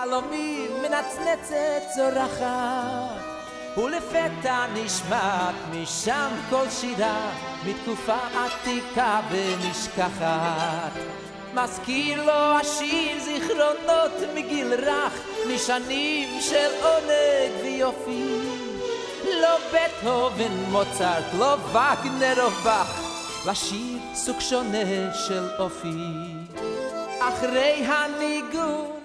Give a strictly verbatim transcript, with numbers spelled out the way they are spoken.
בחלומי מנצנצת צורחת ולפתע נשמעת משם כל שירה מתקופה עתיקה ונשכחת מזכיר לו השיר זיכרונות מגיל רך משנים של עונג ויופי לא בטהובן מוצרט לא וגנר או באך לשיר סוג שונה של אופי אחרי הניגון